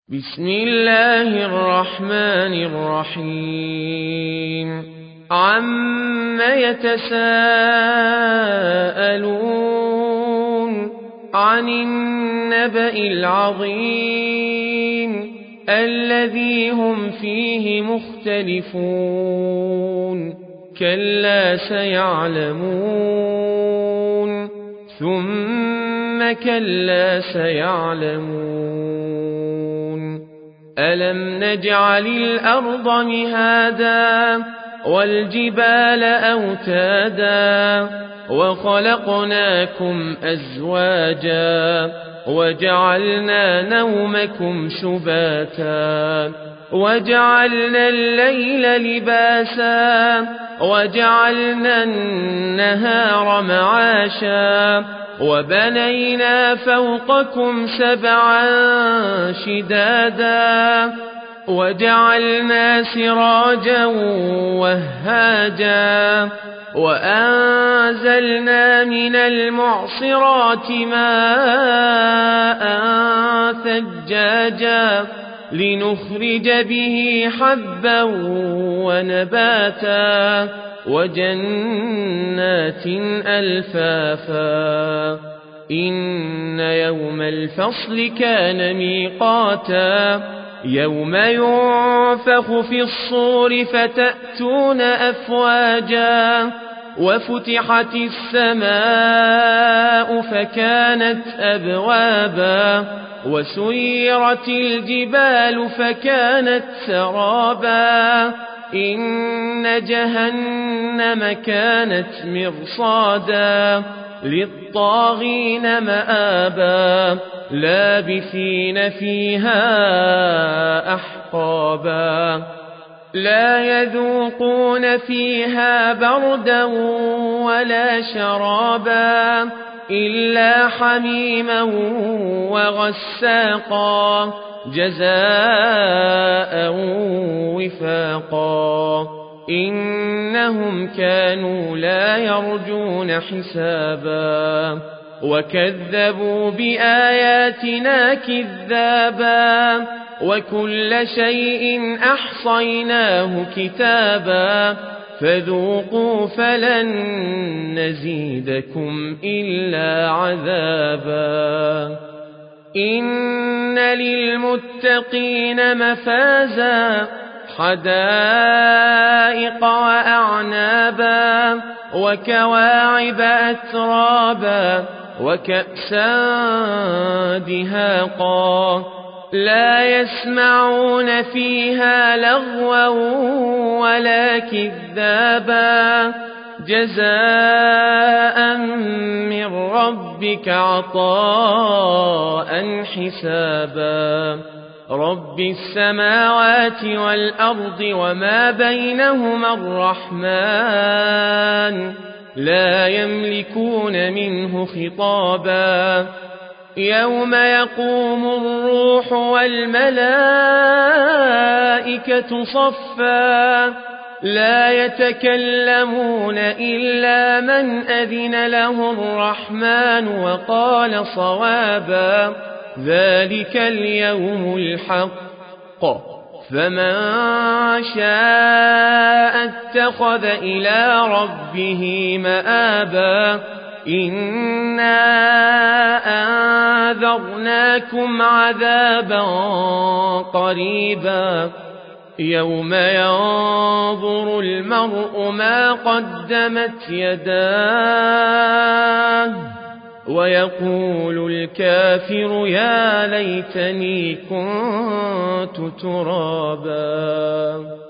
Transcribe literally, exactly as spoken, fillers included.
بسم الله الرحمن الرحيم عم يتساءلون عن النبأ العظيم الذي هم فيه مختلفون كلا سيعلمون ثم كلا سيعلمون ألم نجعل الأرض مهادا والجبال أوتادا وخلقناكم أزواجا وجعلنا نومكم سباتا وجعلنا الليل لباسا وجعلنا النهار معاشا وبنينا فوقكم سبعا شدادا وجعلنا سراجا وهاجا وأنزلنا من المعصرات ماء ثجاجا لنخرج به حبا ونباتا وجنات ألفافا إن يوم الفصل كان ميقاتا يوم ينفخ في الصور فتأتون أفواجا وفتحت السماء فكانت أبوابا وسيرت الجبال فكانت سرابا إن جهنم كانت مرصادا للطاغين مآبا لابثين فيها أحقابا لا يذوقون فيها بردا ولا شرابا إلا حميما وغساقا جزاء وفاقا إنهم كانوا لا يرجون حسابا وكذبوا بآياتنا كذابا وكل شيء أحصيناه كتابا فذوقوا فلن نزيدكم إلا عذابا إن للمتقين مفازا حدائق وأعنابا وكواعب أترابا وكأسا دهاقا لا يسمعون فيها لغوا ولا كذابا جزاء من ربك عطاء حسابا رب السماوات والأرض وما بينهما الرحمن لا يملكون منه خطابا يوم يقوم الروح والملائكة صفا لا يتكلمون إلا من أذن له الرحمن وقال صوابا ذلك اليوم الحق فمن شاء اتخذ إلى ربه مآبا إنا أنذرناكم عذابا قريبا يوم ينظر المرء ما قدمت يداه ويقول الكافر يا ليتني كنت ترابا.